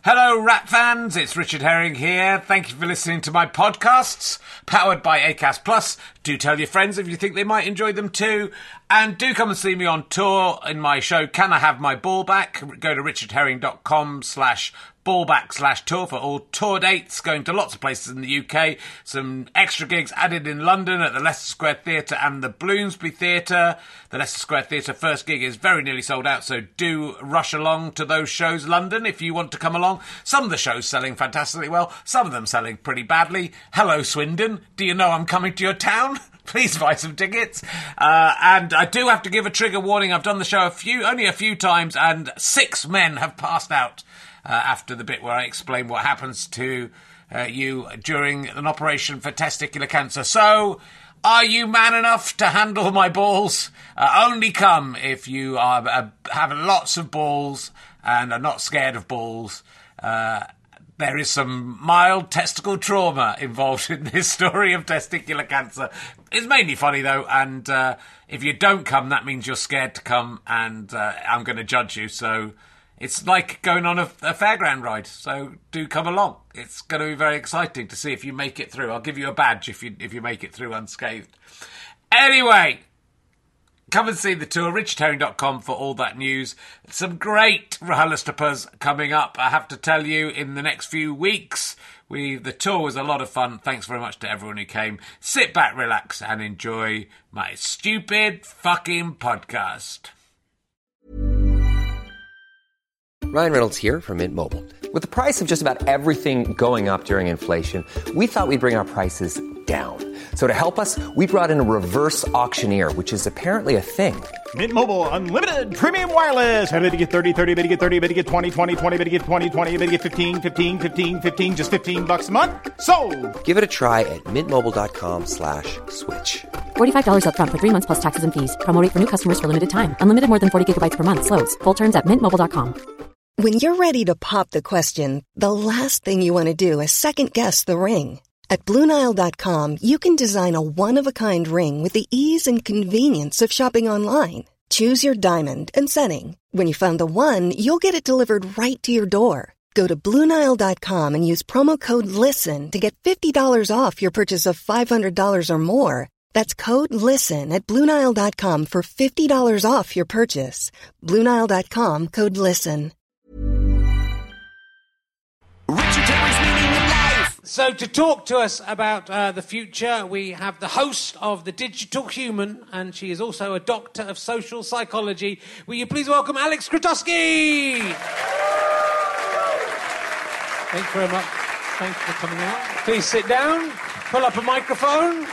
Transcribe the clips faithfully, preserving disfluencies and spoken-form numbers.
Hello, Rat fans. It's Richard Herring here. Thank you for listening to my podcasts, powered by Acast Plus. Do tell your friends if you think they might enjoy them too. And do come and see me on tour in my show, Can I Have My Ball Back? Go to richardherring.com slash ballback slash tour for all tour dates, going to lots of places in the U K. Some extra gigs added in London at the Leicester Square Theatre and the Bloomsbury Theatre. The Leicester Square Theatre first gig is very nearly sold out, so do rush along to those shows, London, if you want to come along. Some of the shows selling fantastically well, some of them selling pretty badly. Hello, Swindon. Do you know I'm coming to your town? Please buy some tickets. Uh, and I do have to give a trigger warning. I've done the show a few, only a few times, and six men have passed out uh, after the bit where I explain what happens to uh, you during an operation for testicular cancer. So, are you man enough to handle my balls? Uh, only come if you are uh, have lots of balls and are not scared of balls. Uh, There is some mild testicle trauma involved in this story of testicular cancer. It's mainly funny, though, and uh, if you don't come, that means you're scared to come, and uh, I'm going to judge you. So it's like going on a, a fairground ride, so do come along. It's going to be very exciting to see if you make it through. I'll give you a badge if you if you make it through unscathed. Anyway, come and see the tour, richard herring dot com for all that news. Some great RHLSTPs coming up, I have to tell you, in the next few weeks. We The tour was a lot of fun. Thanks very much to everyone who came. Sit back, relax, and enjoy my stupid fucking podcast. Ryan Reynolds here from Mint Mobile. With the price of just about everything going up during inflation, we thought we'd bring our prices down. So to help us, we brought in a reverse auctioneer, which is apparently a thing. Mint Mobile Unlimited Premium Wireless. How to get thirty, thirty, how to get thirty, how to get twenty, twenty, twenty, how to get twenty, twenty, how to get fifteen, fifteen, fifteen, fifteen, just fifteen bucks a month? Sold! Give it a try at mintmobile.com slash switch. forty-five dollars up front for three months plus taxes and fees. Promo rate for new customers for limited time. Unlimited more than forty gigabytes per month. Slows full terms at mint mobile dot com. When you're ready to pop the question, the last thing you want to do is second-guess the ring. At Blue Nile dot com, you can design a one-of-a-kind ring with the ease and convenience of shopping online. Choose your diamond and setting. When you find the one, you'll get it delivered right to your door. Go to Blue Nile dot com and use promo code LISTEN to get fifty dollars off your purchase of five hundred dollars or more. That's code LISTEN at Blue Nile dot com for fifty dollars off your purchase. Blue Nile dot com, code LISTEN. Richard Herring's Meaning in Life. So to talk to us about uh, the future, we have the host of The Digital Human, and she is also a doctor of social psychology. Will you please welcome Alex Krutowski? Thank you very much. Thanks for coming out. Please sit down. Pull up a microphone.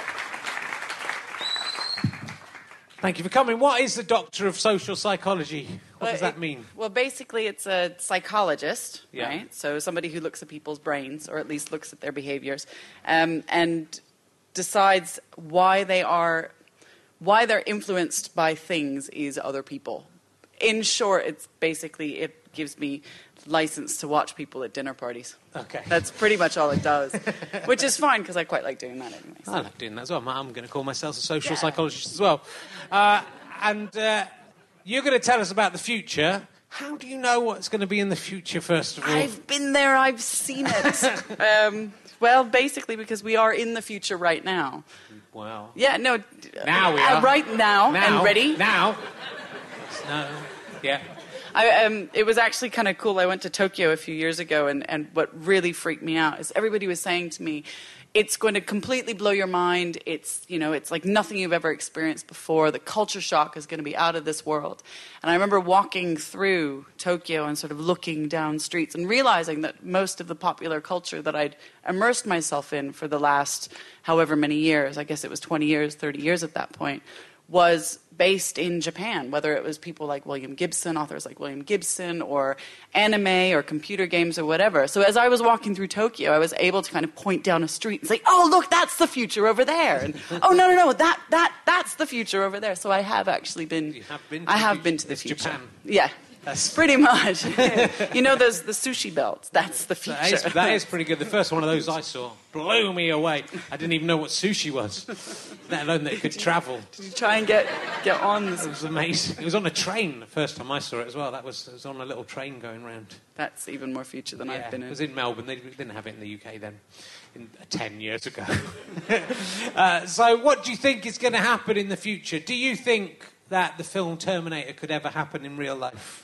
Thank you for coming. What is the doctor of social psychology? What well, does that it, mean? Well, basically, it's a psychologist, yeah. right? So somebody who looks at people's brains, or at least looks at their behaviors, um, and decides why they are, why they're influenced by things is other people. In short, it's basically, it gives me license to watch people at dinner parties. Okay. That's pretty much all it does, which is fine because I quite like doing that anyway. So. I like doing that as well. I'm going to call myself a social yeah. psychologist as well. Uh, and uh, you're going to tell us about the future. How do you know what's going to be in the future, first of all? I've been there. I've seen it. um, well, basically because we are in the future right now. Wow. Yeah, no. Now we are. Uh, right now, now and ready. Now. No. Yeah. I, um, it was actually kind of cool. I went to Tokyo a few years ago, and, and what really freaked me out is everybody was saying to me, it's going to completely blow your mind. It's, you know, it's like nothing you've ever experienced before. The culture shock is going to be out of this world. And I remember walking through Tokyo and sort of looking down streets and realizing that most of the popular culture that I'd immersed myself in for the last however many years, I guess it was twenty years, thirty years at that point, was based in Japan, whether it was people like William Gibson, authors like William Gibson, or anime or computer games or whatever. So as I was walking through Tokyo, I was able to kind of point down a street and say, oh, look, that's the future over there. And, oh, no, no, no, that, that, that's the future over there. So I have actually been, you have been to I the have future. been to the It's future. Japan. Yeah. That's Pretty much. You know, those the sushi belts. That's the future. That is, that is pretty good. The first one of those I saw blew me away. I didn't even know what sushi was, let alone that it could travel. Did you try and get get on this? It was amazing. It was on a train the first time I saw it as well. That was, it was on a little train going round. That's even more future than Yeah, I've been in. it was in Melbourne. They didn't have it in the U K then, in, uh, ten years ago. uh, so what do you think is going to happen in the future? Do you think that the film Terminator could ever happen in real life?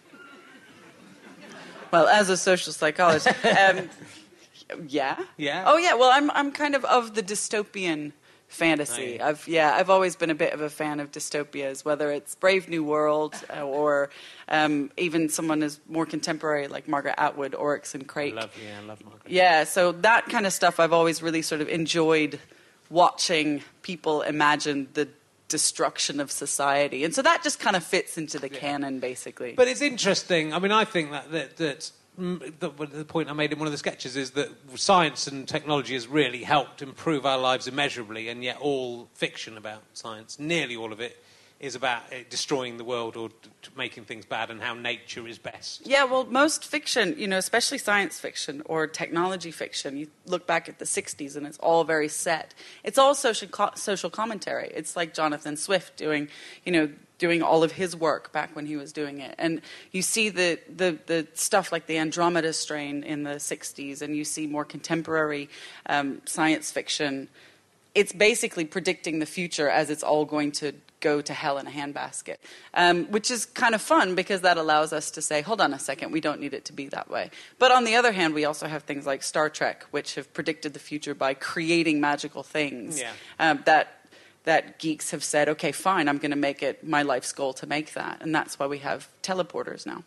Well, as a social psychologist, um, yeah. Yeah? Oh, yeah. Well, I'm I'm kind of of the dystopian fantasy. Oh, yeah. I've yeah, I've always been a bit of a fan of dystopias, whether it's Brave New World uh, or um, even someone as more contemporary like Margaret Atwood, Oryx and Crake. I love, yeah, I love Margaret. Yeah, so that kind of stuff I've always really sort of enjoyed watching people imagine the destruction of society. And so that just kind of fits into the Yeah. canon, basically. But it's interesting. I mean, I think that that, that mm, the, the point I made in one of the sketches is that science and technology has really helped improve our lives immeasurably, and yet all fiction about science, nearly all of it, is about uh, destroying the world or d- t- making things bad and how nature is best. Yeah, well, most fiction, you know, especially science fiction or technology fiction, you look back at the sixties and it's all very set. It's all social co- social commentary. It's like Jonathan Swift doing, you know, doing all of his work back when he was doing it. And you see the, the, the stuff like the Andromeda Strain in the sixties, and you see more contemporary um, science fiction. It's basically predicting the future as it's all going to go to hell in a handbasket, um, which is kind of fun because that allows us to say, hold on a second, we don't need it to be that way. But on the other hand, we also have things like Star Trek, which have predicted the future by creating magical things Yeah. um, that that geeks have said, okay, fine, I'm going to make it my life's goal to make that. And that's why we have teleporters now.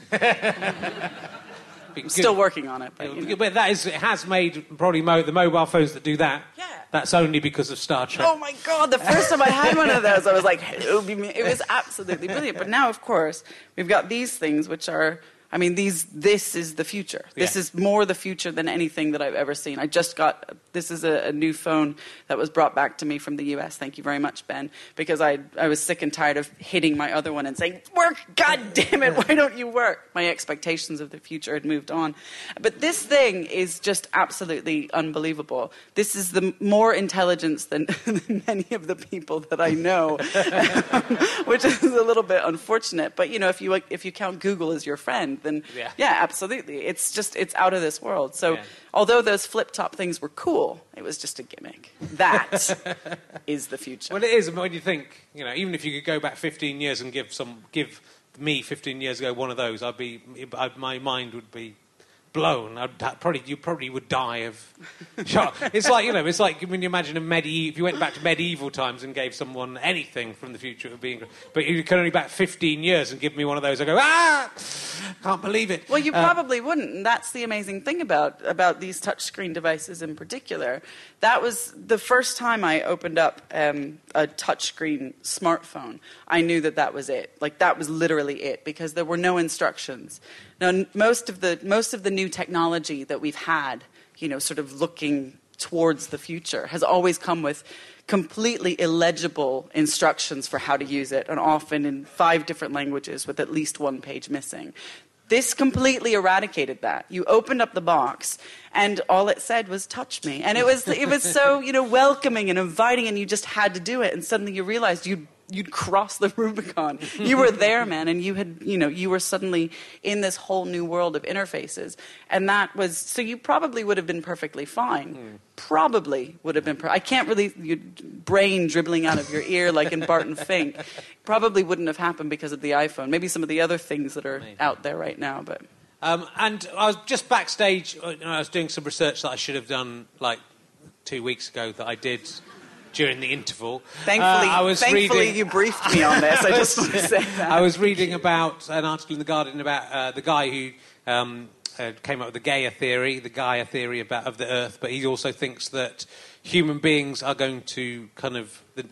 Still working on it. But, you know. But that is, it has made probably mo- the mobile phones that do that. Yeah. That's only because of Star Trek. Oh my God, the first time I had one of those, I was like, hello, be me. It was absolutely brilliant. But now, of course, we've got these things which are, I mean, these. This is the future. This Yeah. is more the future than anything that I've ever seen. I just got, this is a, a new phone that was brought back to me from the U S. Thank you very much, Ben, because I, I was sick and tired of hitting my other one and saying, work, God damn it, why don't you work? My expectations of the future had moved on. But this thing is just absolutely unbelievable. This is the more intelligence than, than many of the people that I know, which is a little bit unfortunate. But, you know, if you, if you count Google as your friend, then Yeah. yeah, absolutely. It's just, it's out of this world. So Yeah. although those flip-top things were cool, it was just a gimmick. That is the future. Well, it is. When you think, you know, even if you could go back fifteen years and give some, give me fifteen years ago one of those, I'd be, I'd, my mind would be blown. I'd that probably, you probably would die of shock. It's like, you know, it's like when you imagine a medieval, if you went back to medieval times and gave someone anything from the future, it would be incredible. But you can only back fifteen years and give me one of those, I go, ah, can't believe it. Well, you Uh, probably wouldn't, and that's the amazing thing about, about these touchscreen devices in particular. That was the first time I opened up um, a touchscreen smartphone. I knew that that was it. Like, that was literally it, because there were no instructions. Now, n- most of the most of the new technology that we've had, you know, sort of looking towards the future, has always come with completely illegible instructions for how to use it, and often in five different languages with at least one page missing. This completely eradicated that. You opened up the box, and all it said was "touch me," and it was it was so, you know, welcoming and inviting, and you just had to do it. And suddenly you realized you'd you'd crossed the Rubicon. You were there, man, and you had, you know, you were suddenly in this whole new world of interfaces, and that was so. You probably would have been perfectly fine. Mm. Probably would have been. Per- I can't really your brain dribbling out of your ear like in Barton Fink. Probably wouldn't have happened because of the iPhone. Maybe some of the other things that are Maybe. out there right now, but. Um, and I was just backstage, you know, I was doing some research that I should have done like two weeks ago that I did during the interval. Thankfully, uh, I was thankfully reading, you briefed me on this. I just want to say that. I was reading about an article in The Guardian about uh, the guy who um, uh, came up with the Gaia theory, the Gaia theory about, of the Earth, but he also thinks that human beings are going to kind of... The,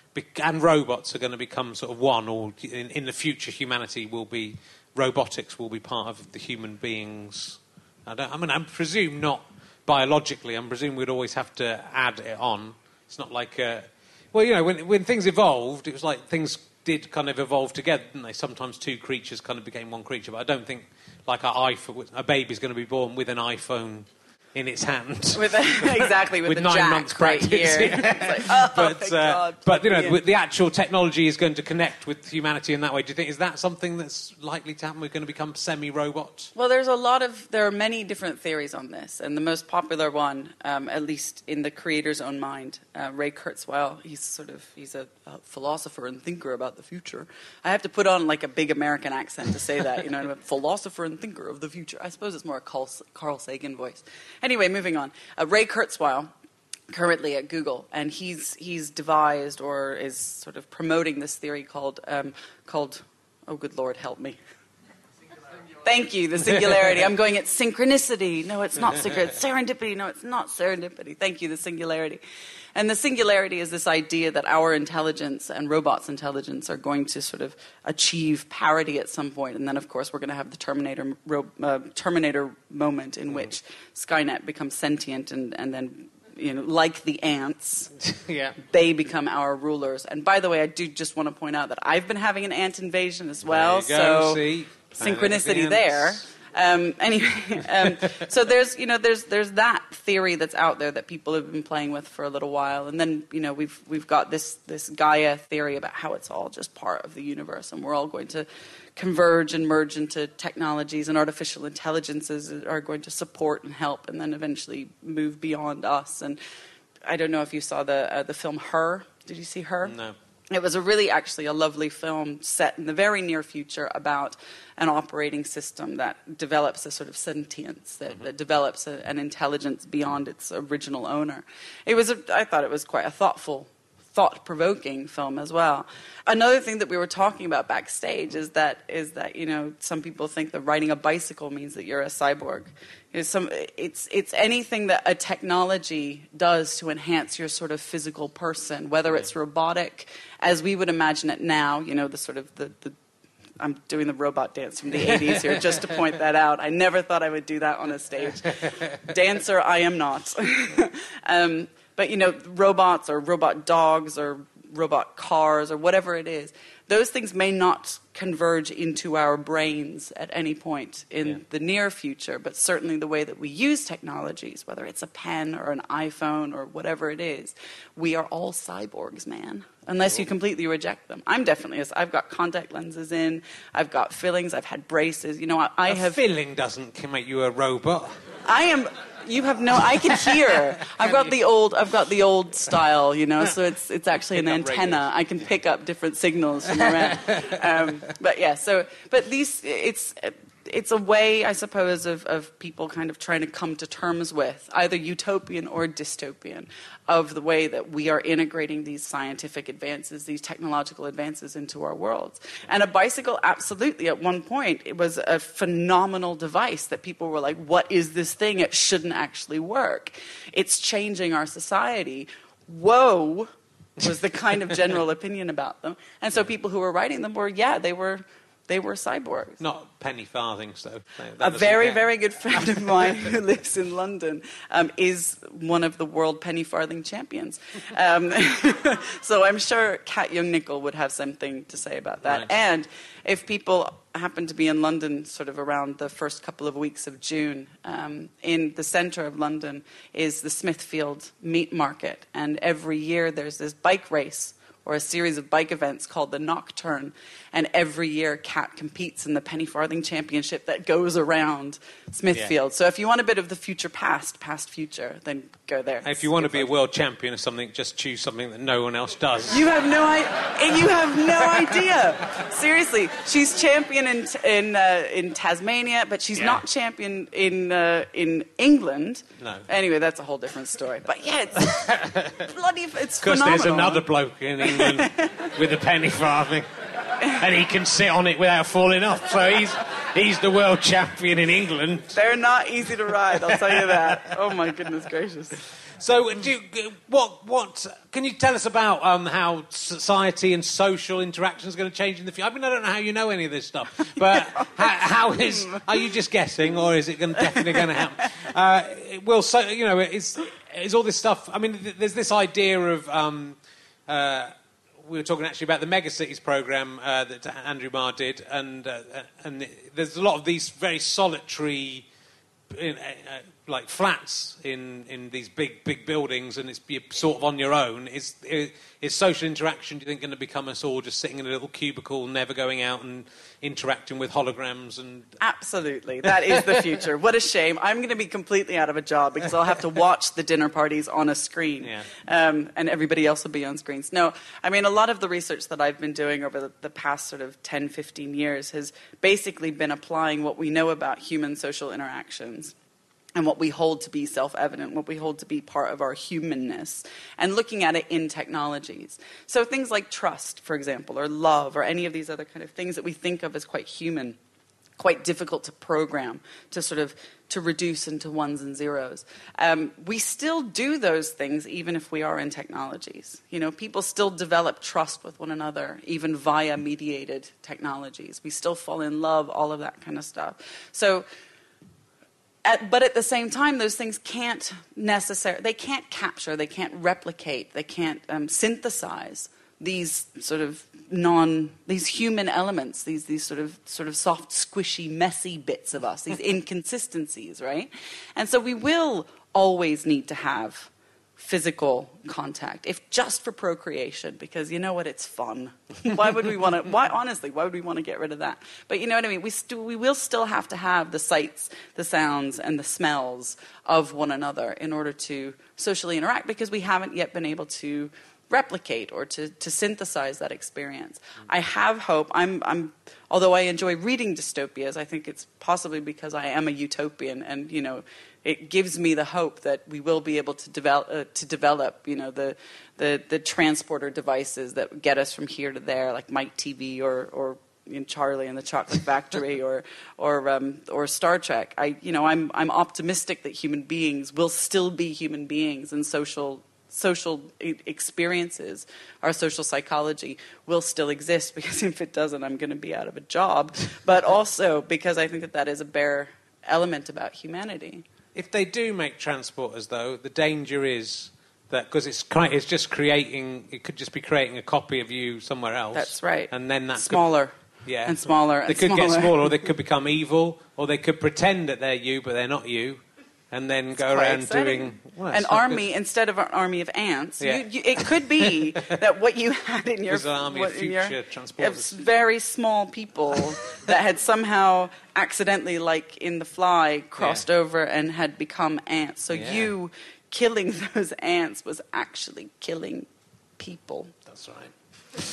and robots are going to become sort of one, or in, in the future humanity will be... Robotics will be part of the human beings. I, don't, I mean, I presume not biologically. I presume we'd always have to add it on. It's not like, uh, well, you know, when when things evolved, it was like things did kind of evolve together, didn't they? Sometimes two creatures kind of became one creature, but I don't think, like, our iPhone, a baby's going to be born with an iPhone in its hand. With a, exactly, with, with the nine jack months right practice. here. Yeah. It's like, oh, but, thank uh, God. but, you know, Yeah. the actual technology is going to connect with humanity in that way. Do you think, is that something that's likely to happen? We're going to become semi-robots? Well, there's a lot of, there are many different theories on this, and the most popular one, um, at least in the creator's own mind, uh, Ray Kurzweil, he's sort of, he's a, a philosopher and thinker about the future. I have to put on like a big American accent to say that, you know, a philosopher and thinker of the future. I suppose it's more a Carl, Carl Sagan voice. Anyway, moving on. Uh, Ray Kurzweil, currently at Google, and he's he's devised or is sort of promoting this theory called um, called oh good Lord help me. Thank you, the singularity. I'm going at synchronicity. No, it's not synchronicity. It's serendipity. No, it's not serendipity. Thank you, the singularity. And the singularity is this idea that our intelligence and robots' intelligence are going to sort of achieve parity at some point. And then, of course, we're going to have the Terminator ro- uh, Terminator moment in which Skynet becomes sentient and, and then, you know, like the ants, yeah. they become our rulers. And by the way, I do just want to point out that I've been having an ant invasion as well. There you go, so see? synchronicity there. Um, anyway, um, so there's you know there's there's that theory that's out there that people have been playing with for a little while, and then you know we've we've got this this Gaia theory about how it's all just part of the universe, and we're all going to converge and merge into technologies, and artificial intelligences are going to support and help, and then eventually move beyond us. And I don't know if you saw the uh, the film Her. Did you see Her? No. It was a really, actually, a lovely film set in the very near future about an operating system that develops a sort of sentience, that, mm-hmm. that develops a, an intelligence beyond its original owner. It was, a, I thought it was quite a thoughtful, thought-provoking film as well. Another thing that we were talking about backstage is that, is that you know, some people think that riding a bicycle means that you're a cyborg. It's, some, it's, it's anything that a technology does to enhance your sort of physical person, whether it's robotic, as we would imagine it now, you know, the sort of the, the I'm doing the robot dance from the eighties here, just to point that out. I never thought I would do that on a stage. Dancer, I am not. um, but, you know, robots or robot dogs or robot cars or whatever it is, those things may not converge into our brains at any point in yeah. the near future, but certainly the way that we use technologies, whether it's a pen or an iPhone or whatever it is, we are all cyborgs, man, unless you completely reject them. I'm definitely, a, I've got contact lenses in, I've got fillings, I've had braces, you know, I, I a have... filling doesn't make you a robot. I am... You have no. I can hear. I've got the old. I've got the old style, you know. So it's it's actually an antenna. Radios. I can pick up different signals from around. Um, but yeah. So, but these. It's it's a way, I suppose, of of people kind of trying to come to terms with either utopian or dystopian of the way that we are integrating these scientific advances, these technological advances into our worlds. And a bicycle, absolutely, at one point, it was a phenomenal device that people were like, what is this thing? It shouldn't actually work. It's changing our society. Whoa, was the kind of general opinion about them. And so people who were writing them were, yeah, they were... They were cyborgs. Not penny farthings, though. A very, count. very good friend of mine who lives in London um, is one of the world penny farthing champions. Um, so I'm sure Kat Young-Nickel would have something to say about that. Right. And if people happen to be in London sort of around the first couple of weeks of June, um, in the centre of London is the Smithfield Meat Market. And every year there's this bike race or a series of bike events called the Nocturne. And every year, Kat competes in the Penny Farthing Championship that goes around Smithfield. Yeah. So if you want a bit of the future past, past future, then go there. If you want to be a world champion of something, just choose something that no one else does. You have no, I- you have no idea. Seriously, she's champion in in uh, in Tasmania, but she's yeah. not champion in uh, in England. No. Anyway, that's a whole different story. But yeah, it's bloody, it's phenomenal. Because there's another bloke in England with a penny farthing. And he can sit on it without falling off. So he's he's the world champion in England. They're not easy to ride, I'll tell you that. Oh my goodness gracious. So, do you, what what can you tell us about um, how society and social interaction is going to change in the future? I mean, I don't know how you know any of this stuff, but how, how is are you just guessing, or is it going, definitely going to happen? Uh, well, so you know, is is all this stuff? I mean, there's this idea of. Um, uh, we were talking actually about the Megacities programme uh, that Andrew Marr did, and uh, and there's a lot of these very solitary, in, uh, like flats in, in these big big buildings, and it's you're sort of on your own. Is is social interaction, do you think, going to become us all just sitting in a little cubicle, never going out and interacting with holograms? And absolutely, that is the future. What a shame. I'm going to be completely out of a job because I'll have to watch the dinner parties on a screen, yeah. um, and everybody else will be on screens. No, I mean, a lot of the research that I've been doing over the, the past sort of ten, fifteen years has basically been applying what we know about human social interactions and what we hold to be self-evident, what we hold to be part of our humanness, and looking at it in technologies. So things like trust, for example, or love, or any of these other kind of things that we think of as quite human, quite difficult to program, to sort of to reduce into ones and zeros. Um, we still do those things even if we are in technologies. You know, people still develop trust with one another, even via mediated technologies. We still fall in love, all of that kind of stuff. So, At, but at the same time, those things can't necessarily, they can't capture, they can't replicate, they can't um, synthesize these sort of non, these human elements, these these sort of sort of soft, squishy, messy bits of us, these inconsistencies, right? And so we will always need to have physical contact, if just for procreation, because you know what, it's fun. Why would we want to, why, honestly, why would we want to get rid of that? But you know what I mean, we, st- we will still have to have the sights, the sounds, and the smells of one another in order to socially interact, because we haven't yet been able to replicate or to, to synthesize that experience. I have hope. I'm, I'm, although I enjoy reading dystopias, I think it's possibly because I am a utopian, and, you know, it gives me the hope that we will be able to develop, uh, to develop, you know, the, the the transporter devices that get us from here to there, like Mike T V or or you know, Charlie and the Chocolate Factory or or um, or Star Trek. I, you know, I'm I'm optimistic that human beings will still be human beings, and social social experiences, our social psychology will still exist, because if it doesn't, I'm going to be out of a job. But also because I think that that is a bare element about humanity. If they do make transporters, though, the danger is that, because it's cri- it's just creating, it could just be creating a copy of you somewhere else. That's right. And then that smaller, could, yeah, and smaller, they and could smaller. get smaller, or they could become evil, or they could pretend that they're you, but they're not you, and then It's go quite around exciting. doing well, an it's not army good. instead of an army of ants. Yeah. You, you, it could be that what you had in your Was an army what, of in your- future transporters. of very small people that had somehow accidentally, like in The Fly, crossed Yeah. over and had become ants. So Yeah. you killing those ants was actually killing people. That's right.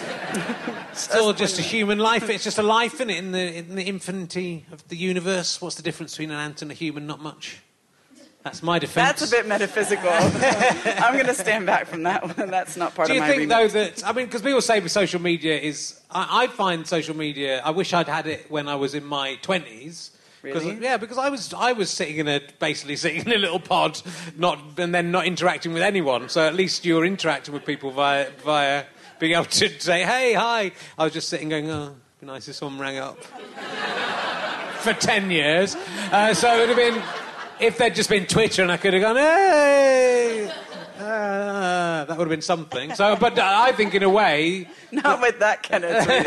Still just a human life. It's just a life, isn't it? In the in the infinity of the universe, what's the difference between an ant and a human? Not much. That's my defence. That's a bit metaphysical. I'm going to stand back from that one. That's not part Do of you my think, remit. though, that... I mean, because people say with social media is... I, I find social media... I wish I'd had it when I was in my twenties. Really? Yeah, because I was I was sitting in a... Basically sitting in a little pod, not and then not interacting with anyone. So at least you were interacting with people via... via being able to say, hey, hi. I was just sitting going, oh, it'd be nice if someone rang up. For ten years. Uh, so it would have been... If there'd just been Twitter and I could have gone, hey, uh, that would have been something. So, but I think in a way, Not with that kind of tweet.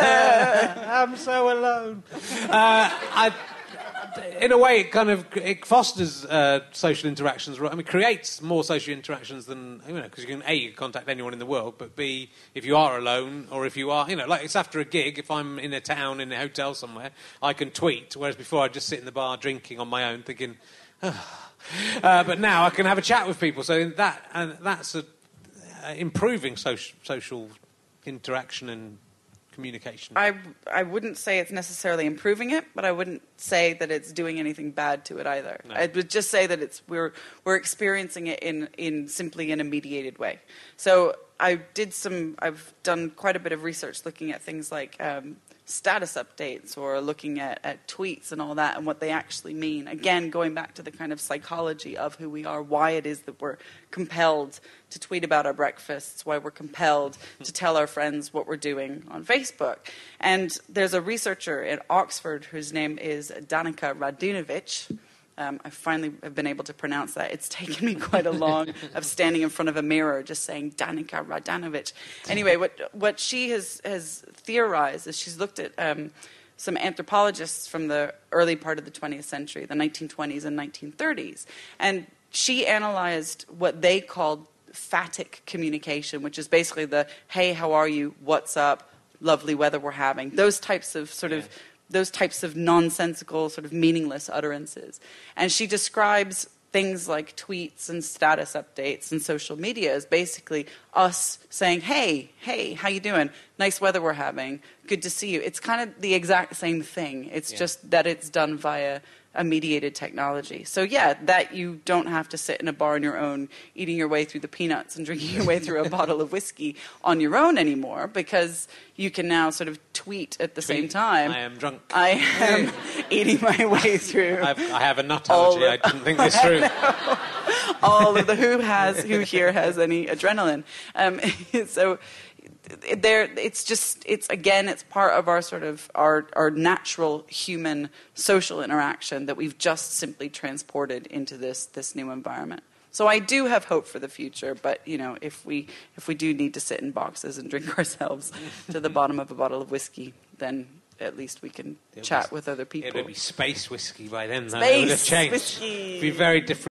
I'm so alone. Uh, I, in a way, it kind of it fosters uh, social interactions. I mean, it creates more social interactions than you know, because you can a you can contact anyone in the world, but b if you are alone or if you are, you know, like it's after a gig. If I'm in a town in a hotel somewhere, I can tweet. Whereas before, I'd just sit in the bar drinking on my own, thinking. Uh, but now I can have a chat with people, so that and that's a, uh, improving social social interaction and communication. I, I wouldn't say it's necessarily improving it, but I wouldn't say that it's doing anything bad to it either. No. I would just say that it's we're we're experiencing it in, in simply in a mediated way. So I did some. I've done quite a bit of research looking at things like um, status updates or looking at, at tweets and all that and what they actually mean. Again, going back to the kind of psychology of who we are, why it is that we're compelled to tweet about our breakfasts, why we're compelled to tell our friends what we're doing on Facebook. And there's a researcher at Oxford whose name is Danica Radunovic, Um, I finally have been able to pronounce that. It's taken me quite a long of standing in front of a mirror just saying Danica Radanovic. Anyway, what what she has, has theorized is she's looked at um, some anthropologists from the early part of the twentieth century, the nineteen twenties and nineteen thirties. And she analyzed what they called phatic communication, which is basically the, hey, how are you, what's up, lovely weather we're having, those types of sort of those types of nonsensical, sort of meaningless utterances. And she describes things like tweets and status updates and social media as basically us saying, hey, hey, how you doing? Nice weather we're having. Good to see you. It's kind of the exact same thing. It's yeah. just that it's done via a mediated technology. So yeah, that you don't have to sit in a bar on your own, eating your way through the peanuts and drinking your way through a bottle of whiskey on your own anymore, because you can now sort of tweet at the tweet, same time. I am drunk. I am eating my way through. I've, I have a nut allergy. I didn't think this through. All of the who has, who here has any adrenaline. Um, so there, it's just, it's again, it's part of our sort of our our natural human social interaction that we've just simply transported into this this new environment. So I do have hope for the future, but you know, if we if we do need to sit in boxes and drink ourselves to the bottom of a bottle of whiskey, then at least we can it'll chat be, with other people. It would be space whiskey by then, though. Space it would have changed. Whiskey. It'd be very different.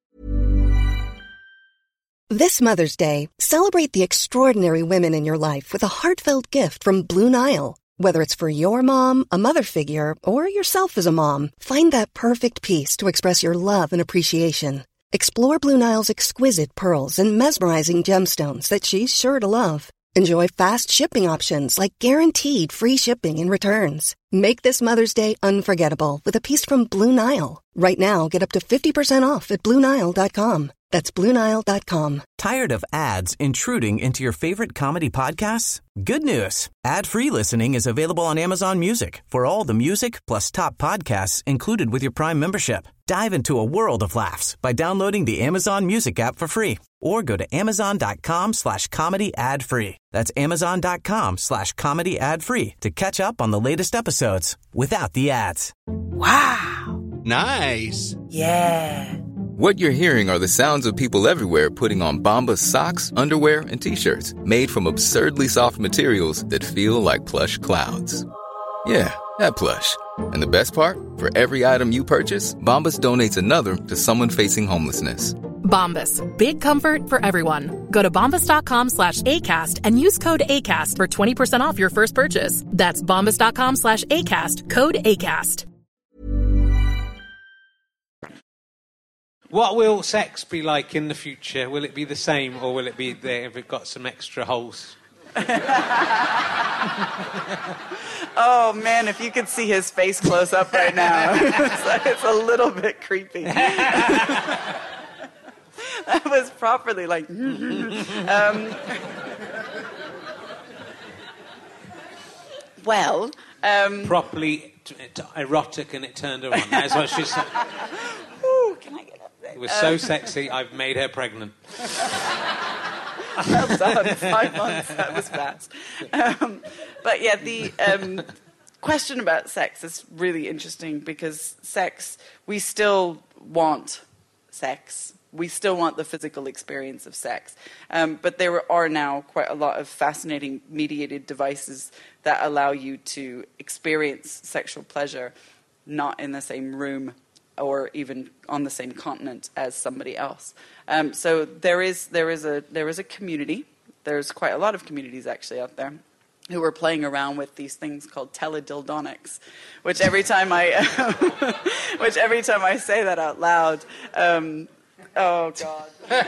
This Mother's Day, celebrate the extraordinary women in your life with a heartfelt gift from Blue Nile. Whether it's for your mom, a mother figure, or yourself as a mom, find that perfect piece to express your love and appreciation. Explore Blue Nile's exquisite pearls and mesmerizing gemstones that she's sure to love. Enjoy fast shipping options like guaranteed free shipping and returns. Make this Mother's Day unforgettable with a piece from Blue Nile. Right now, get up to fifty percent off at Blue Nile dot com. That's Blue Nile dot com. Tired of ads intruding into your favorite comedy podcasts? Good news. Ad-free listening is available on Amazon Music for all the music plus top podcasts included with your Prime membership. Dive into a world of laughs by downloading the Amazon Music app for free or go to amazon.com slash comedy ad free. That's amazon.com slash comedy ad free to catch up on the latest episodes without the ads. Wow. Nice. Yeah. What you're hearing are the sounds of people everywhere putting on Bombas socks, underwear, and T-shirts made from absurdly soft materials that feel like plush clouds. Yeah, that plush. And the best part? For every item you purchase, Bombas donates another to someone facing homelessness. Bombas. Big comfort for everyone. Go to bombas.com slash ACAST and use code ACAST for twenty percent off your first purchase. That's bombas.com slash ACAST. Code ACAST. What will sex be like in the future? Will it be the same, or will it be there if it got some extra holes? Oh man, if you could see his face close up right now, it's, it's a little bit creepy. That was properly like. um, well, um, properly t- t- erotic, and it turned her on. That's what she said. Ooh, can I get up there? It was so sexy, I've made her pregnant. Well done. Five months. That was fast. Um, but yeah, the um, question about sex is really interesting because sex, we still want sex. We still want the physical experience of sex. Um, but there are now quite a lot of fascinating mediated devices that allow you to experience sexual pleasure not in the same room or even on the same continent as somebody else. Um, so there is there is a there is a community. There's quite a lot of communities actually out there who are playing around with these things called teledildonics, which every time I which every time I say that out loud, um, oh god.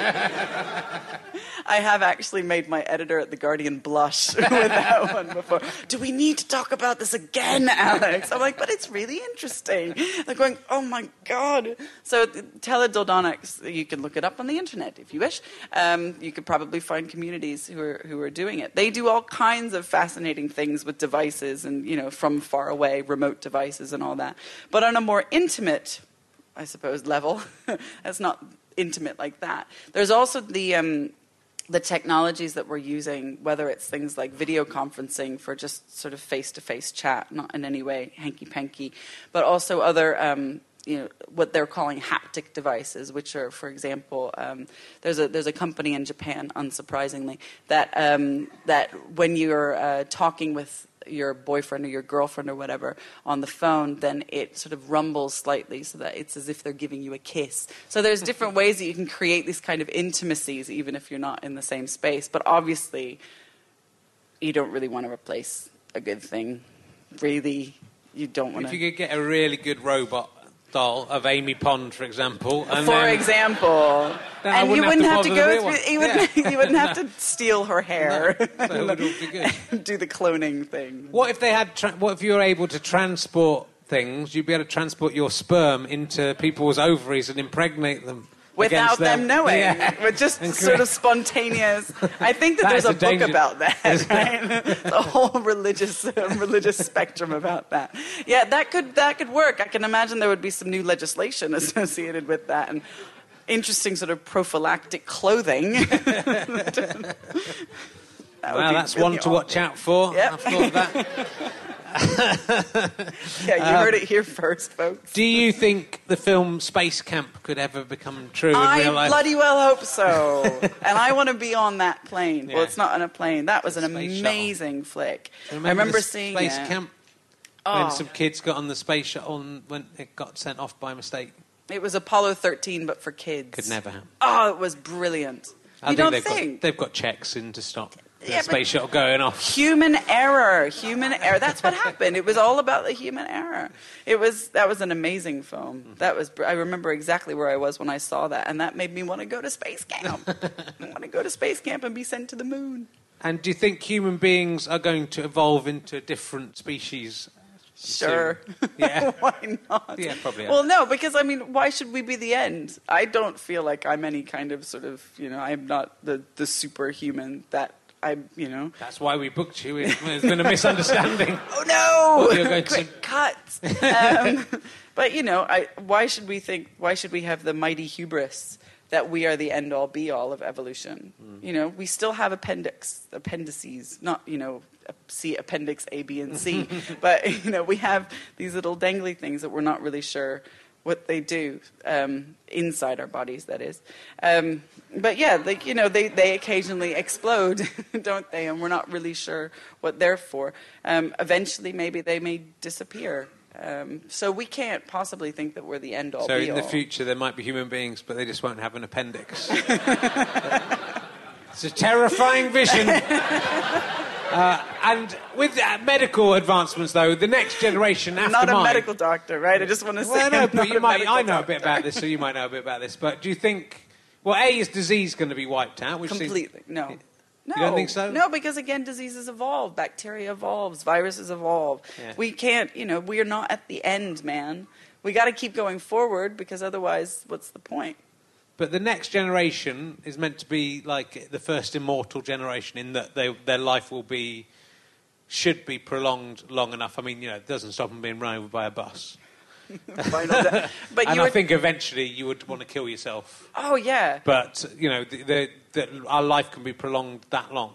I have actually made my editor at The Guardian blush with that one before. Do we need to talk about this again, Alex? I'm like, but it's really interesting. They're going, oh my God. So teledildonics, you can look it up on the internet if you wish. Um, you could probably find communities who are who are doing it. They do all kinds of fascinating things with devices and, you know, from far away, remote devices and all that. But on a more intimate, I suppose, level, that's not intimate like that. There's also the um, the technologies that we're using, whether it's things like video conferencing for just sort of face-to-face chat, not in any way hanky-panky, but also other um, you know, what they're calling haptic devices, which are, for example, um, there's a there's a company in Japan, unsurprisingly, that um, that when you're uh, talking with your boyfriend or your girlfriend or whatever on the phone, then it sort of rumbles slightly so that it's as if they're giving you a kiss. So there's different ways that you can create these kind of intimacies even if you're not in the same space. But obviously, you don't really want to replace a good thing. Really, you don't want to. If you could get a really good robot doll of Amy Pond, for example. And for then, example. then I and wouldn't you wouldn't have, have to, to bother go the through, real you one. wouldn't, Yeah. you wouldn't have to steal her hair. No, so it would all be good. Do the cloning thing. What if they had? Tra- what if you were able to transport things? You'd be able to transport your sperm into people's ovaries and impregnate them Without against them knowing. Yeah. With just And sort correct. of spontaneous. I think that, That there's is a, a book danger- about that, right? The whole religious uh, religious spectrum about that. Yeah, that could that could work. I can imagine there would be some new legislation associated with that and interesting sort of prophylactic clothing. That would Well, be that's really one to watch awesome. out for. Yep. I've thought of that. Yeah, you heard it here first, folks. Do you think the film Space Camp could ever become true in I real life? bloody well hope so. And I want to be on that plane. Yeah. Well, it's not on a plane. That was an Space amazing flick. Remember I remember the seeing Space it. Camp Oh. when some kids got on the space shuttle and when it got sent off by mistake. It was Apollo thirteen, but for kids. Could never happen. Oh, it was brilliant. I you think don't they've think? Got, they've got checks in to stop the Yeah, but- space shuttle going off. Human error, human error. That's what happened. It was all about the human error. It was that was an amazing film. That was. I remember exactly where I was when I saw that, and that made me want to go to space camp. I want to go to space camp and be sent to the moon. And do you think human beings are going to evolve into different species? Sure. soon? Yeah. Why not? Yeah, probably. Well, no, because I mean, why should we be the end? I don't feel like I'm any kind of sort of, you know, I'm not the the superhuman that I, you know. That's why we booked you. There's been a misunderstanding. Oh no! Well, you're going to- Quick cut. Um, but you know, I, why should we think? Why should we have the mighty hubris that we are the end all be all of evolution? Mm. You know, we still have appendix, appendices, not you know, see appendix A, B, and C, but you know, we have these little dangly things that we're not really sure what they do um, inside our bodies. That is, um, but yeah, like you know, they they occasionally explode, don't they? And we're not really sure what they're for. Um, eventually, maybe they may disappear. Um, so we can't possibly think that we're the end all So be in the all. future there might be human beings, but they just won't have an appendix. It's a terrifying vision. Uh, and with uh, medical advancements, though, the next generation after Not a mine... medical doctor, right? I just want to say. Well, no, I'm but not you a might. medical I know a bit doctor. about this, so you might know a bit about this. But do you think? Well, A, is disease going to be wiped out? Which seems- Completely, no. No. You don't think so? No, because again, diseases evolve, bacteria evolves, viruses evolve. Yeah. We can't, you know, we are not at the end, man. We got to keep going forward because otherwise, what's the point? But the next generation is meant to be like the first immortal generation, in that they, their life will be should be prolonged long enough. I mean, you know, it doesn't stop them being run over by a bus. Why not that? But and you I were, think eventually you would want to kill yourself. oh yeah. But you know, the, the, the, our life can be prolonged that long.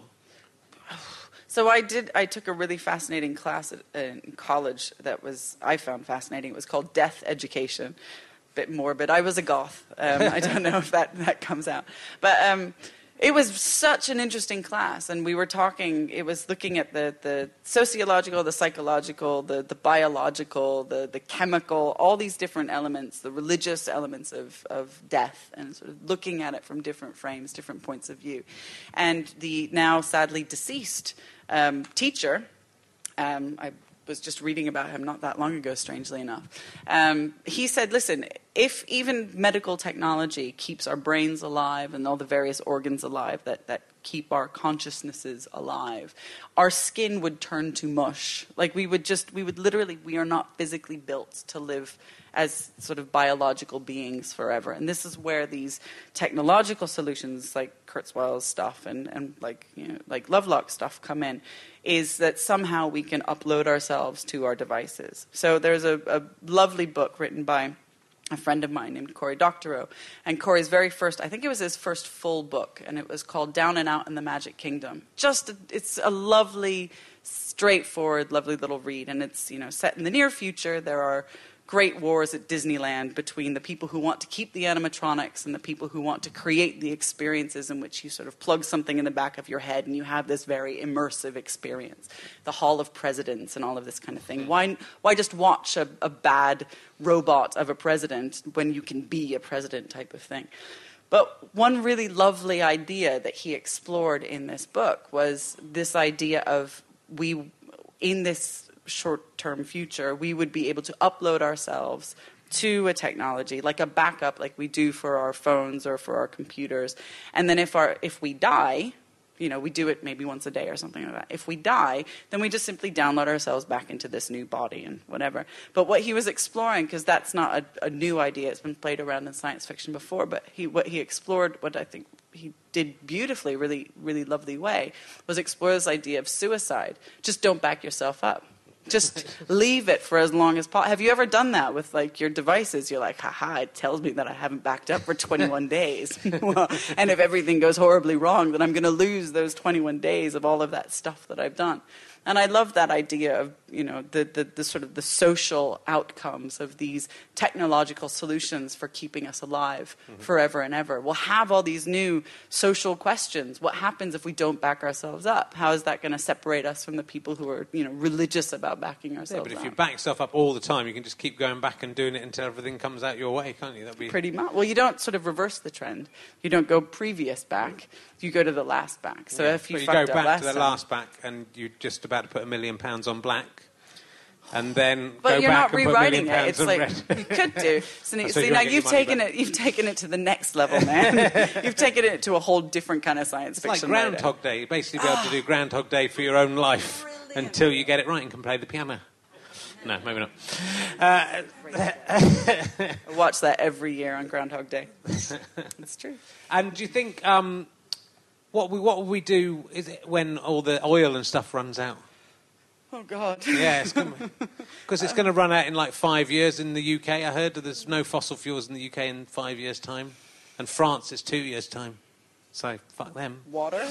So I did. I took a really fascinating class at, in college that was I found fascinating. It was called Death Education. Bit morbid. I was a goth. Um, I don't know if that, that comes out, but um, it was such an interesting class. And we were talking. It was looking at the, the sociological, the psychological, the, the biological, the the chemical, all these different elements, the religious elements of of death, and sort of looking at it from different frames, different points of view. And the now sadly deceased um, teacher, um, I. was just reading about him not that long ago, strangely enough. Um, he said, listen, if even medical technology keeps our brains alive and all the various organs alive that, that keep our consciousnesses alive, our skin would turn to mush. Like we would just, we would literally, we are not physically built to live as sort of biological beings forever. And this is where these technological solutions like Kurzweil's stuff and, and like, you know, like Lovelock stuff come in, is that somehow we can upload ourselves to our devices. So there's a, a lovely book written by a friend of mine named Cory Doctorow. And Cory's very first, I think it was his first full book, and it was called Down and Out in the Magic Kingdom. Just, a, it's a lovely, straightforward, lovely little read. And it's, you know, set in the near future. There are great wars at Disneyland between the people who want to keep the animatronics and the people who want to create the experiences in which you sort of plug something in the back of your head and you have this very immersive experience. The Hall of Presidents and all of this kind of thing. Why, why just watch a, a bad robot of a president when you can be a president type of thing? But one really lovely idea that he explored in this book was this idea of we, in this short-term future, we would be able to upload ourselves to a technology, like a backup, like we do for our phones or for our computers. And then if our if we die, you know, we do it maybe once a day or something like that. If we die, then we just simply download ourselves back into this new body and whatever. But what he was exploring, because that's not a, a new idea, it's been played around in science fiction before, but he what he explored, what I think he did beautifully, really, really lovely way, was explore this idea of suicide. Just don't back yourself up. Just leave it for as long as possible. Have you ever done that with, like, your devices? You're like, haha, it tells me that I haven't backed up for twenty-one days. Well, and if everything goes horribly wrong, then I'm going to lose those twenty-one days of all of that stuff that I've done. And I love that idea of, you know, the, the, the sort of the social outcomes of these technological solutions for keeping us alive mm-hmm. forever and ever. We'll have all these new social questions. What happens if we don't back ourselves up? How is that going to separate us from the people who are, you know, religious about backing ourselves up? Yeah, but if you back yourself up all the time, you can just keep going back and doing it until everything comes out your way, can't you? That'd be pretty much. Well, you don't sort of reverse the trend. You don't go previous back. You go to the last back. So yeah, if you, but you fucked go up back last to the time, last back and you're just about to put a million pounds on black, and then but go you're back not and put a rewriting million it. It's pounds on like red. you could do. So, That's see, what now you're you've getting your taken money it. You've taken it to the next level, man. You've taken it to a whole different kind of science It's like fiction. Groundhog writer. Day. You basically be able to do Groundhog Day for your own life until you get it right and can play the piano. No, maybe not. Uh, I watch that every year on Groundhog Day. It's true. And do you think um, what we what will we do is it when all the oil and stuff runs out? Oh God. Yeah, because it's going to run out in like five years in the U K. I heard that there's no fossil fuels in the U K in five years' time, and France is two years' time. So fuck them. Water?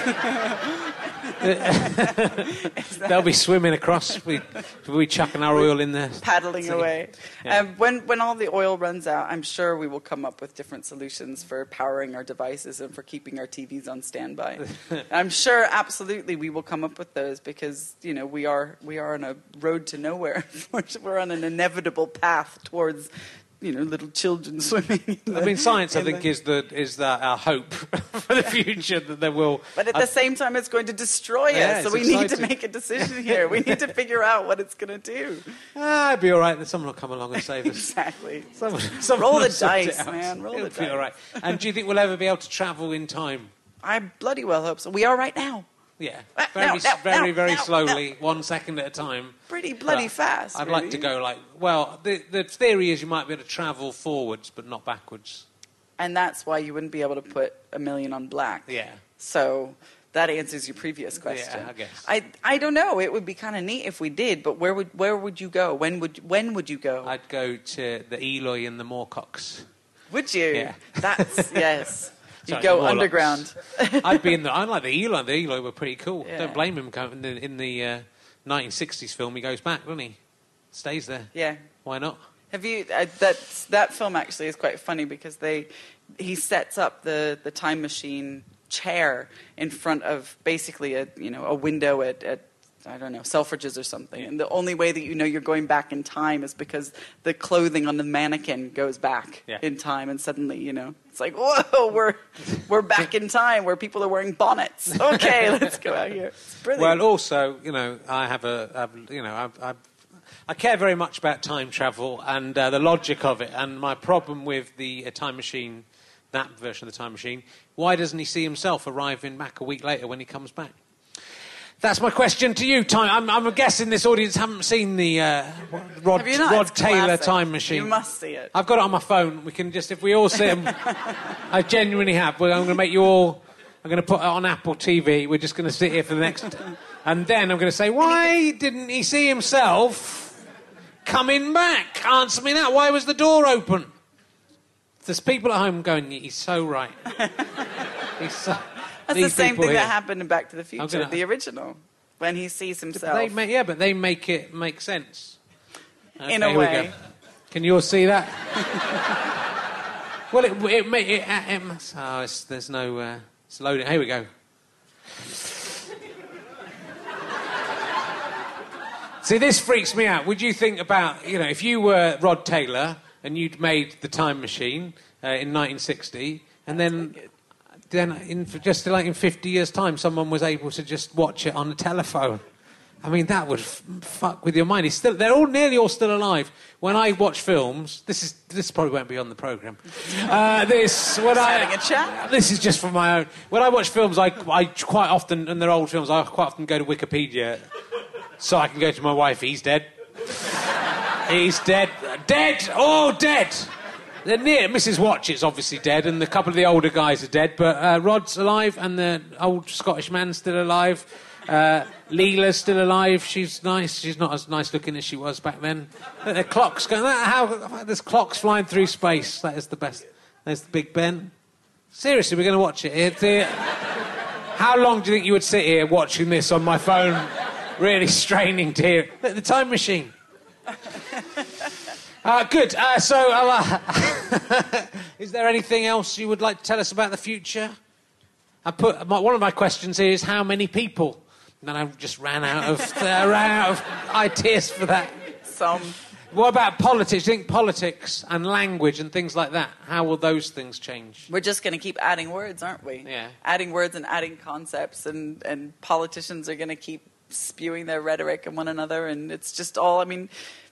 They'll be swimming across. We we chucking our oil in there, paddling so, away. Yeah. Um, when when all the oil runs out, I'm sure we will come up with different solutions for powering our devices and for keeping our T Vs on standby. I'm sure, absolutely, we will come up with those because you know we are we are on a road to nowhere. We're on an inevitable path towards. You know, little children swimming. In the, I mean, science, I think, the... is the is the, our hope for the future that there will. But at uh, the same time, it's going to destroy yeah, us. So we exciting. need to make a decision here. We need to figure out what it's going to do. Ah, it'll be all right. Someone will come along and save us. Exactly. Someone, someone Roll the will sort it dice, out. man. Roll it'll the be dice. all right. And do you think we'll ever be able to travel in time? I bloody well hope so. We are right now. Yeah, Uh, very, no, no, very, no, very no, slowly, no. one second at a time. Pretty bloody But fast. I'd really. like to go like, well, the, the theory is you might be able to travel forwards, but not backwards. And that's why you wouldn't be able to put a million on black. Yeah. So that answers your previous question. Yeah, I guess. I, I don't know. It would be kind of neat if we did, but where would where would you go? When would when would you go? I'd go to the Eloy and the Moorcocks. Would you? Yeah. That's yes. You Sorry, go the Morlocks. underground. I'd be in the. I like the Eloy. The Eloy were pretty cool. Yeah. Don't blame him. In the, in the uh, nineteen sixties film, he goes back, doesn't he? Stays there. Yeah. Why not? Have you? Uh, that that film actually is quite funny because they he sets up the, the time machine chair in front of basically a you know a window at, at I don't know Selfridges or something, and the only way that you know you're going back in time is because the clothing on the mannequin goes back Yeah. in time, and suddenly you know it's like whoa we're we're back in time where people are wearing bonnets. Okay, let's go out here. It's brilliant. Well, also, you know, I have a, I've, you know, I've, I've, I care very much about time travel and uh, the logic of it. And my problem with the uh, time machine, that version of the time machine, why doesn't he see himself arriving back a week later when he comes back? That's my question to you, Time. I'm, I'm guessing this audience haven't seen the uh, Rod, Have you not? Rod It's Taylor classic. time machine. You must see it. I've got it on my phone. We can just, if we all see them, I genuinely have. Well, I'm going to make you all, I'm going to put it on Apple T V. We're just going to sit here for the next, and then I'm going to say, why didn't he see himself coming back? Answer me that. Why was the door open? There's people at home going, he's so right. He's so... That's These the same people thing here. that happened in Back to the Future, gonna- the original, when he sees himself. They make, yeah, but they make it make sense. in Okay, a here we way. go. Can you all see that? Well, it it may it, it, it must. Oh, it's, there's no. Uh, it's loading. Here we go. See, this freaks me out. Would you think about, you know, if you were Rod Taylor and you'd made the time machine uh, in nineteen sixty, and then, then in just like in fifty years' time, someone was able to just watch it on a telephone. I mean, that would f- fuck with your mind. He's still, they're all nearly all still alive. When I watch films, this is this probably won't be on the programme. Uh, this when I having a chat. This is just for my own. When I watch films, I I quite often, and they're old films, I quite often go to Wikipedia, so I can go to my wife. He's dead. He's dead. Dead. Oh, dead. They're near. Missus Watch is obviously dead, and a couple of the older guys are dead, but uh, Rod's alive, and the old Scottish man's still alive. Uh, Leela's still alive. She's nice. She's not as nice looking as she was back then. The clocks going. How there's clocks flying through space. That is the best. There's the Big Ben. Seriously, we're going to watch it. It, uh, how long do you think you would sit here watching this on my phone, really straining to hear it? The time machine. Uh, good. Uh, so, uh, is there anything else you would like to tell us about the future? I put my, one of my questions here is how many people. And then I just ran out of uh, ran out of ideas for that. Some. What about politics? Do you think politics and language and things like that? How will those things change? We're just going to keep adding words, aren't we? Yeah. Adding words and adding concepts, and, and politicians are going to keep spewing their rhetoric at one another, and it's just all, I mean,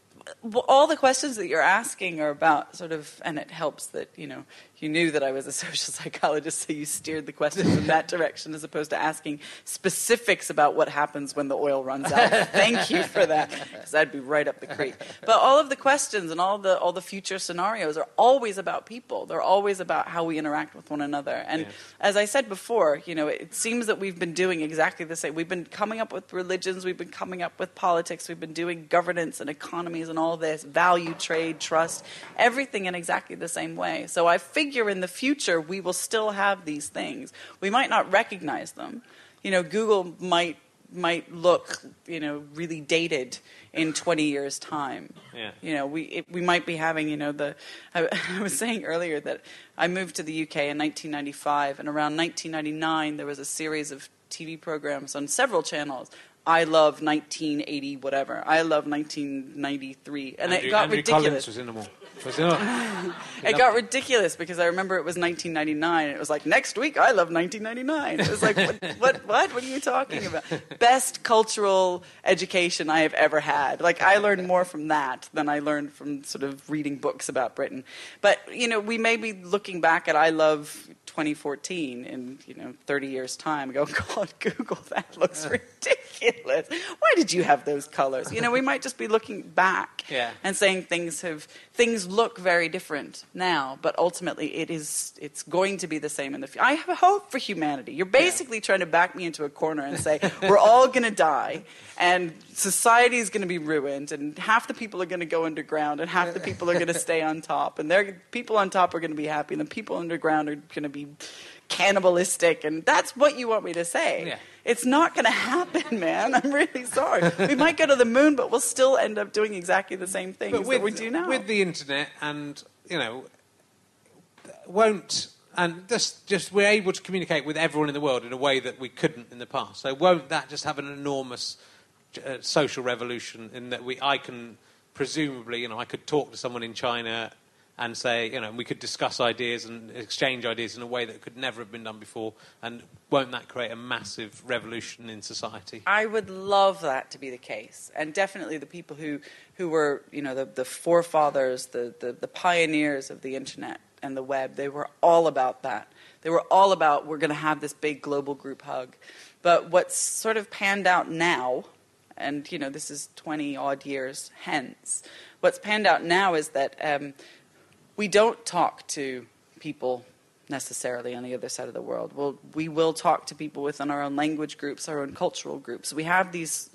all the questions that you're asking are about sort of, and it helps that, you know, you knew that I was a social psychologist, so you steered the questions in that direction as opposed to asking specifics about what happens when the oil runs out. Thank you for that, because that'd be right up the creek. But all of the questions and all the all the future scenarios are always about people. They're always about how we interact with one another. And yeah. as I said before, you know, it seems that we've been doing exactly the same. We've been coming up with religions, we've been coming up with politics, we've been doing governance and economies and all this, value, trade, trust, everything in exactly the same way. So I figure in the future we will still have these things. We might not recognize them. You know, Google might might look, you know, really dated in twenty years' time. Yeah. You know, we it, we might be having, you know, the. I, I was saying earlier that I moved to the U K in nineteen ninety-five, and around nineteen ninety-nine there was a series of T V programs on several channels. I love nineteen eighty whatever. I love nineteen ninety-three, and Andrew, it got Andrew ridiculous. Collins was in them all. Was in them. It got ridiculous because I remember it was nineteen ninety-nine. And it was like, next week I love nineteen ninety-nine. It was like, what, what, what? What are you talking about? Best cultural education I have ever had. Like, I learned more from that than I learned from sort of reading books about Britain. But, you know, we may be looking back at I love twenty fourteen in, you know, thirty years' time and go, God, Google, that looks ridiculous. Why did you have those colors? You know, we might just be looking back yeah. and saying things have things look very different now, but ultimately it is it's going to be the same in the future. I have hope for humanity. You're basically yeah. trying to back me into a corner and say we're all going to die and society is going to be ruined and half the people are going to go underground and half the people are going to stay on top, and they're people on top are going to be happy and the people underground are going to be cannibalistic, and that's what you want me to say. Yeah. It's not going to happen, man. I'm really sorry. We might go to the moon, but we'll still end up doing exactly the same things but with, that we do now. With the internet and, you know, won't... And just, just we're able to communicate with everyone in the world in a way that we couldn't in the past. So won't that just have an enormous uh, social revolution in that we, I can presumably, you know, I could talk to someone in China and say, you know, we could discuss ideas and exchange ideas in a way that could never have been done before. And won't that create a massive revolution in society? I would love that to be the case. And definitely the people who, who were, you know, the, the forefathers, the, the, the pioneers of the internet and the web, they were all about that. They were all about, we're going to have this big global group hug. But what's sort of panned out now, and, you know, this is twenty-odd years hence, what's panned out now is that um, we don't talk to people necessarily on the other side of the world. We'll, we will talk to people within our own language groups, our own cultural groups. We have these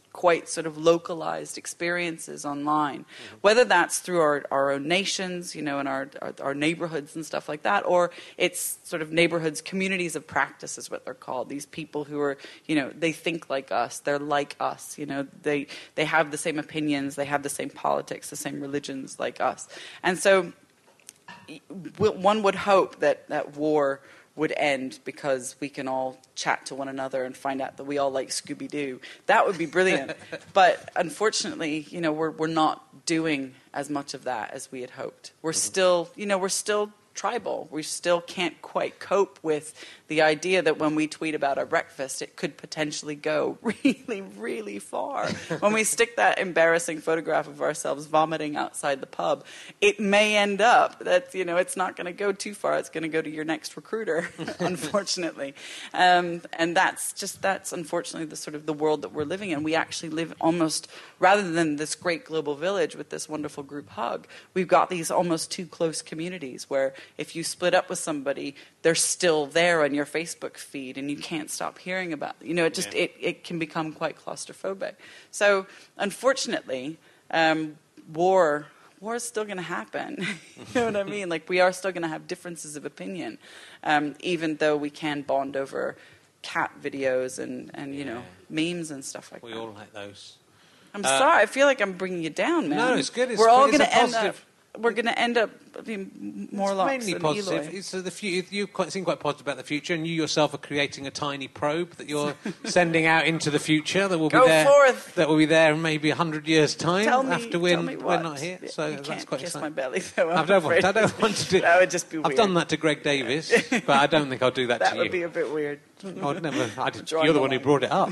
quite sort of localized experiences online, mm-hmm. whether that's through our, our own nations, you know, and our, our our neighborhoods and stuff like that, or it's sort of neighborhoods, communities of practice is what they're called. These people who are, you know, they think like us, they're like us, you know, they they have the same opinions, they have the same politics, the same religions like us. And so one would hope that, that war would end because we can all chat to one another and find out that we all like Scooby-Doo. That would be brilliant. But unfortunately, you know, we're we're not doing as much of that as we had hoped. We're still, you know, we're still tribal. We still can't quite cope with the idea that when we tweet about our breakfast, it could potentially go really, really far. When we stick that embarrassing photograph of ourselves vomiting outside the pub, it may end up that, you know, it's not going to go too far. It's going to go to your next recruiter, unfortunately. Um, and that's just, that's unfortunately the sort of the world that we're living in. We actually live almost, rather than this great global village with this wonderful group hug, we've got these almost too close communities where if you split up with somebody, they're still there on your Facebook feed and you can't stop hearing about it. You know, it just, yeah. it, it can become quite claustrophobic. So, unfortunately, um, war, war is still going to happen. You know what I mean? Like, we are still going to have differences of opinion, um, even though we can bond over cat videos and, and you yeah. know, memes and stuff like we that. We all like those. I'm uh, sorry. I feel like I'm bringing you down, man. No, it's good. It's We're all going to end up... We're going to end up being more it's mainly than positive. Eloy. It's, uh, the few, you quite, seem quite positive about the future, and you yourself are creating a tiny probe that you're sending out into the future that will Go be there. Forth. That will be there in maybe a hundred years' time tell me, after we're, tell me we're not here. So you that's can't quite kiss exciting. my belly, though. I don't, want, I don't want to do. That would just be weird. I've done that to Greg Davis, but I don't think I'll do that, that to you. That would be a bit weird. I'd never. I did, Drawing you're the the one who line. brought it up.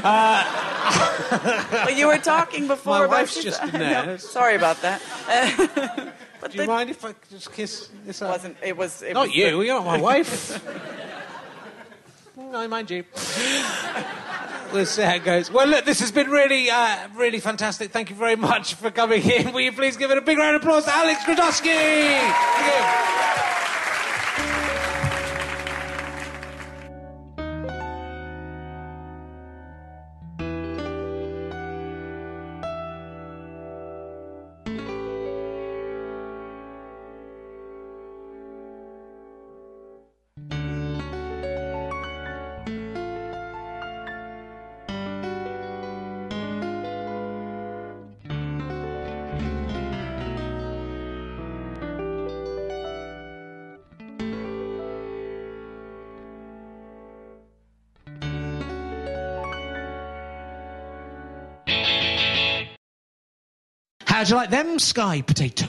uh, well, you were talking before. My about wife's his, just in there. No, sorry about that. Uh, But Do you the, mind if I just kiss this up? Wasn't it was it not was you? The, You're not my wife. No, mind you. We'll see how it goes. Well, look, this has been really, uh, really fantastic. Thank you very much for coming in. Will you please give it a big round of applause to Alex Grodowski? Thank you. How'd you like them sky potatoes?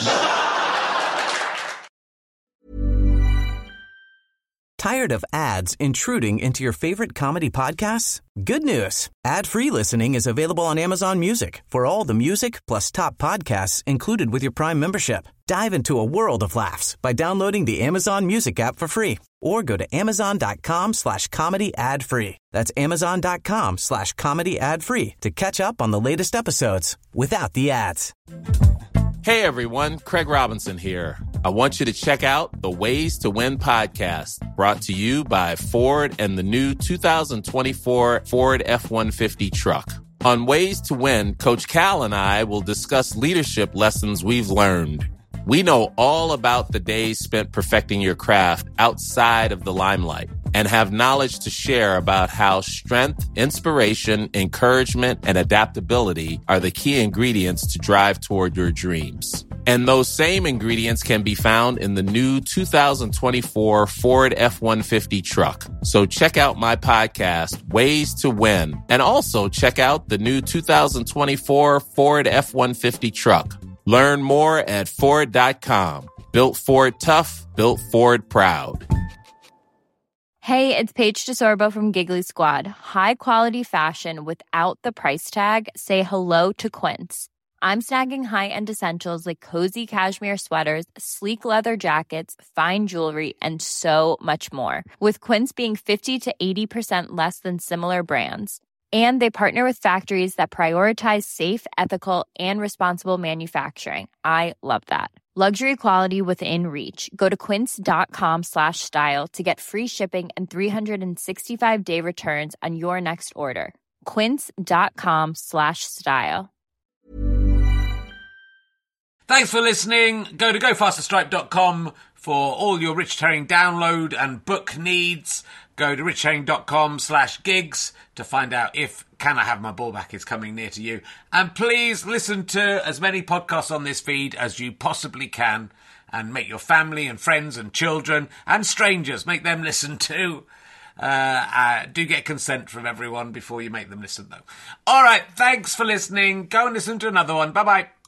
Tired of ads intruding into your favorite comedy podcasts? Good news. Ad-free listening is available on Amazon Music for all the music plus top podcasts included with your Prime membership. Dive into a world of laughs by downloading the Amazon Music app for free or go to amazon.com slash comedy ad free. That's amazon.com slash comedy ad free to catch up on the latest episodes without the ads. Hey everyone, Craig Robinson here. I want you to check out the Ways to Win podcast, brought to you by Ford and the new two thousand twenty-four Ford F one fifty truck. On Ways to Win, Coach Cal and I will discuss leadership lessons we've learned. We know all about the days spent perfecting your craft outside of the limelight and have knowledge to share about how strength, inspiration, encouragement, and adaptability are the key ingredients to drive toward your dreams. And those same ingredients can be found in the new two thousand twenty-four Ford F one fifty truck. So check out my podcast, Ways to Win, and also check out the new two thousand twenty-four Ford F one fifty truck. Learn more at Ford dot com. Built Ford tough, built Ford proud. Hey, it's Paige DeSorbo from Giggly Squad. High quality fashion without the price tag. Say hello to Quince. I'm snagging high-end essentials like cozy cashmere sweaters, sleek leather jackets, fine jewelry, and so much more. With Quince being fifty to eighty percent less than similar brands. And they partner with factories that prioritize safe, ethical, and responsible manufacturing. I love that. Luxury quality within reach. Go to quince.com slash style to get free shipping and three sixty-five day returns on your next order. quince.com slash style. Thanks for listening. Go to go faster stripe dot com for all your Richard Herring download and book needs. Go to richard herring dot com slash gigs to find out if Can I Have My Ball Back is coming near to you. And please listen to as many podcasts on this feed as you possibly can, and make your family and friends and children and strangers, make them listen too. Uh, uh, do get consent from everyone before you make them listen, though. All right, thanks for listening. Go and listen to another one. Bye-bye.